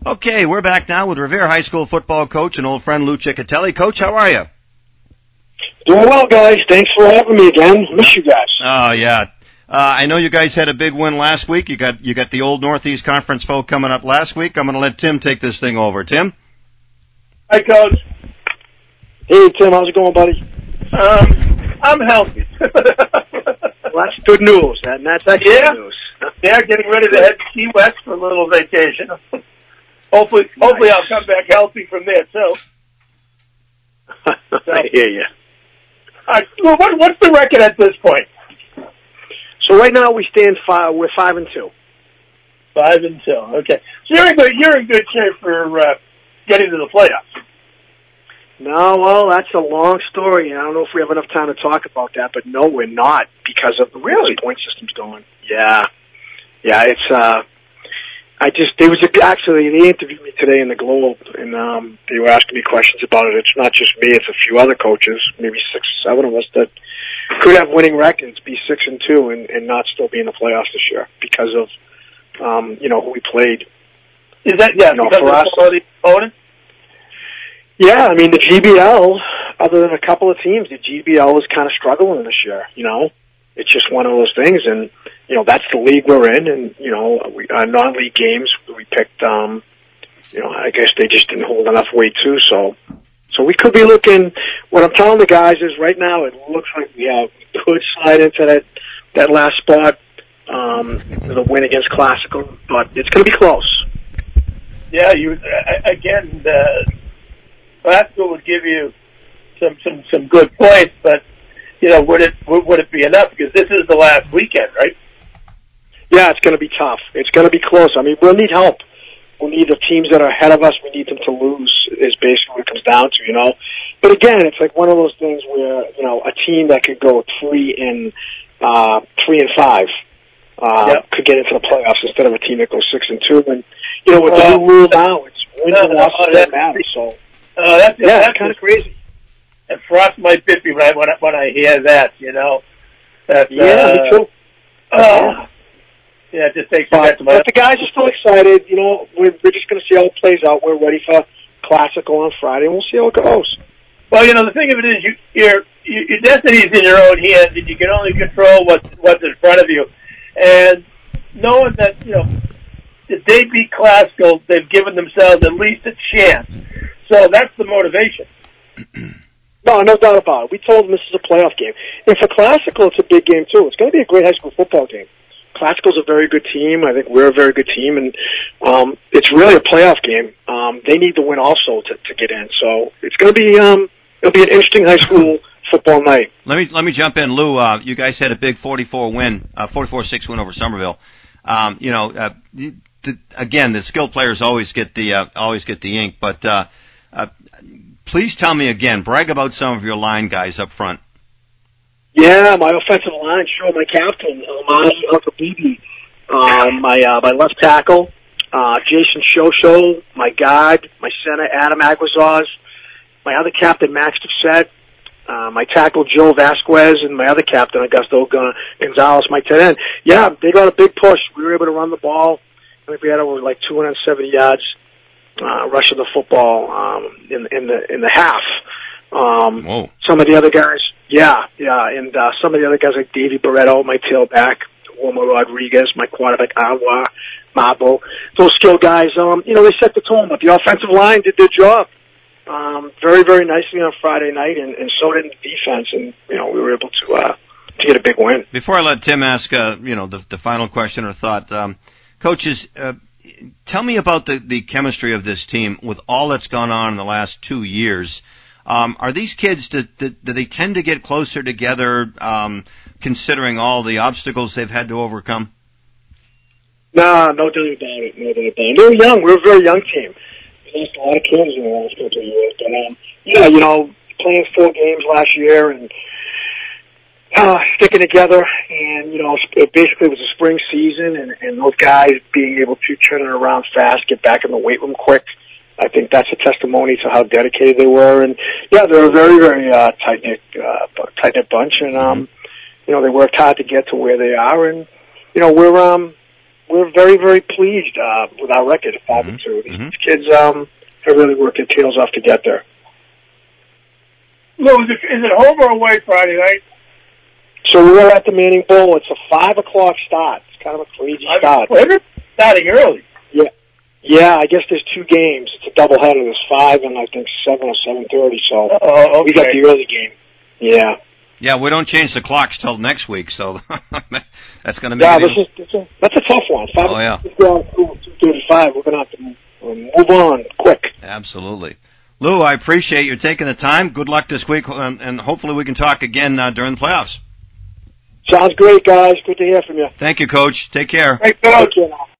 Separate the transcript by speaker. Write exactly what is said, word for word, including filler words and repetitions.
Speaker 1: Okay, we're back now with Revere High School football coach and old friend Lou Ciccatelli. Coach, how are you?
Speaker 2: Doing well, guys. Thanks for having me again. Miss you guys.
Speaker 1: Oh, yeah. Uh, I know you guys had a big win last week. You got you got the old Northeast Conference folk coming up last week. I'm going to let Tim take this thing over. Tim?
Speaker 3: Hi, Coach.
Speaker 2: Hey, Tim. How's it going, buddy?
Speaker 3: Um, I'm healthy.
Speaker 2: Well, that's good news. That, that's excellent
Speaker 3: yeah.
Speaker 2: news.
Speaker 3: Yeah, getting ready to head to Key West for a little vacation. hopefully,
Speaker 2: Nice.
Speaker 3: hopefully I'll come back healthy from there, too. So,
Speaker 2: I hear you.
Speaker 3: all right, well, what, what's the record at this point?
Speaker 2: So right now we stand five. We're five and two.
Speaker 3: Five and two. Okay, so you're in good. You're in good shape for uh, getting to the playoffs.
Speaker 2: No, well, that's a long story, and I don't know if we have enough time to talk about that. But no, we're not because of the way the point system's going. Yeah, yeah. It's. uh I just there was a, actually they interviewed me today in the Globe, and um they were asking me questions about it. It's not just me; it's a few other coaches, maybe six, seven of us that could have winning records, be six and two, and, and not still be in the playoffs this year because of um, you know who we played.
Speaker 3: Is that yeah?
Speaker 2: You know,
Speaker 3: because
Speaker 2: for
Speaker 3: of
Speaker 2: us,
Speaker 3: the quality opponent?
Speaker 2: Yeah, I mean the G B L. Other than a couple of teams, the G B L is kind of struggling this year. You know, it's just one of those things, and you know that's the league we're in. And you know, we, uh, non-league games we picked. Um, you know, I guess they just didn't hold enough weight too. So. So we could be looking, what I'm telling the guys is right now it looks like we have, we could slide into that, that last spot, um, the win against Classical, but it's going to be close.
Speaker 3: Yeah, you, uh, again, the Classical would give you some, some, some good points, but, you know, would it, would, would it be enough? Because this is the last weekend, right?
Speaker 2: Yeah, it's going to be tough. It's going to be close. I mean, we'll need help. We need the teams that are ahead of us. We need them to lose is basically what it comes down to, you know. But again, it's like one of those things where, you know, a team that could go three and, uh, three and five, uh,
Speaker 3: yep.
Speaker 2: could get into the playoffs instead of a team that goes six and two. And, you know, with
Speaker 3: uh,
Speaker 2: the new rule now, it's wins and losses
Speaker 3: uh,
Speaker 2: that matter, so.
Speaker 3: Uh, that's,
Speaker 2: yeah,
Speaker 3: that's
Speaker 2: it's kind of crazy.
Speaker 3: And frost might bit me right when I, when I hear that, you know. That,
Speaker 2: yeah,
Speaker 3: uh,
Speaker 2: me too.
Speaker 3: Uh,
Speaker 2: yeah.
Speaker 3: Yeah, it just takes
Speaker 2: but,
Speaker 3: me back to my...
Speaker 2: But the guys are still excited. You know, we're, we're just going to see how it plays out. We're ready for Classical on Friday, and we'll see how it goes.
Speaker 3: Well, you know, the thing of it is, you, your your destiny is in your own hands, and you can only control what's, what's in front of you. And knowing that, you know, if they beat Classical, they've given themselves at least a chance. So that's the motivation.
Speaker 2: No, no doubt about it. We told them this is a playoff game. And for Classical, it's a big game, too. It's going to be a great high school football game. Classical's a very good team. I think we're a very good team, and um, it's really a playoff game. Um, they need to win also to, to get in. So it's going to be um, it'll be an interesting high school football night.
Speaker 1: Let me let me jump in, Lou. Uh, you guys had a big forty-four win, uh, forty-four six win over Somerville. Um, you know, uh, the, the, again, the skilled players always get the uh, always get the ink. But uh, uh, please tell me again, brag about some of your line guys up front.
Speaker 2: Yeah, my offensive line, sure. My captain, Amani Alkabibi, um, my uh, my left tackle, uh, Jason Shosho, my guard, my center, Adam Aguazaz, my other captain, Max Doucette, uh, my tackle, Joe Vasquez, and my other captain, Augusto Gonzalez, my tight end. Yeah, they got a big push. We were able to run the ball. I think we had over like two hundred seventy yards uh, rushing the football um, in, in the in the half. Um,
Speaker 1: Whoa.
Speaker 2: Some of the other guys. Yeah, yeah, and uh, some of the other guys like Davey Barreto, my tailback, Wilma Rodriguez, my quarterback, Anwar Mabo. Those skilled guys, um, you know, they set the tone, but the offensive line did their job um, very, very nicely on Friday night, and, and so did the defense, and, you know, we were able to uh, to get a big win.
Speaker 1: Before I let Tim ask, uh, you know, the, the final question or thought, um, coaches, uh, tell me about the, the chemistry of this team with all that's gone on in the last two years. Um, are these kids, do, do, do they tend to get closer together, um, considering all the obstacles they've had to overcome?
Speaker 2: No, no doubt about it. No doubt about it. They're young. We're a very young team. We lost a lot of kids in the last couple of years. But, um, yeah, you know, playing four games last year and uh, sticking together. And, you know, it basically was a spring season, and, and those guys being able to turn it around fast, get back in the weight room quick. I think that's a testimony to how dedicated they were. And, yeah, they're a very, very uh, tight-knit, uh, tight-knit bunch. And, um, you know, they worked hard to get to where they are. And, you know, we're, um, we're very, very pleased uh, with our record of five and two.
Speaker 1: Mm-hmm.
Speaker 2: These kids um, have really worked their tails off to get there.
Speaker 3: Lou, is it, is it home or away Friday night?
Speaker 2: So we're at the Manning Bowl. It's a five o'clock start. It's kind of a crazy start.
Speaker 3: Well, it's starting early.
Speaker 2: Yeah, yeah. I guess there's two games. It's a doubleheader. There's five and I think seven or seven thirty. So
Speaker 3: oh, okay.
Speaker 2: we got the early game. Yeah.
Speaker 1: Yeah, we don't change the clocks till next week, so that's going to make
Speaker 2: yeah,
Speaker 1: it.
Speaker 2: This is, this is, that's a tough one. Five
Speaker 1: oh yeah.
Speaker 2: two thirty-five. We're going to have to move, move on quick.
Speaker 1: Absolutely. Lou, I appreciate you taking the time. Good luck this week, and, and hopefully we can talk again uh, during the playoffs.
Speaker 2: Sounds great, guys. Good to hear from you.
Speaker 1: Thank you, Coach. Take care.
Speaker 3: Hey, Coach.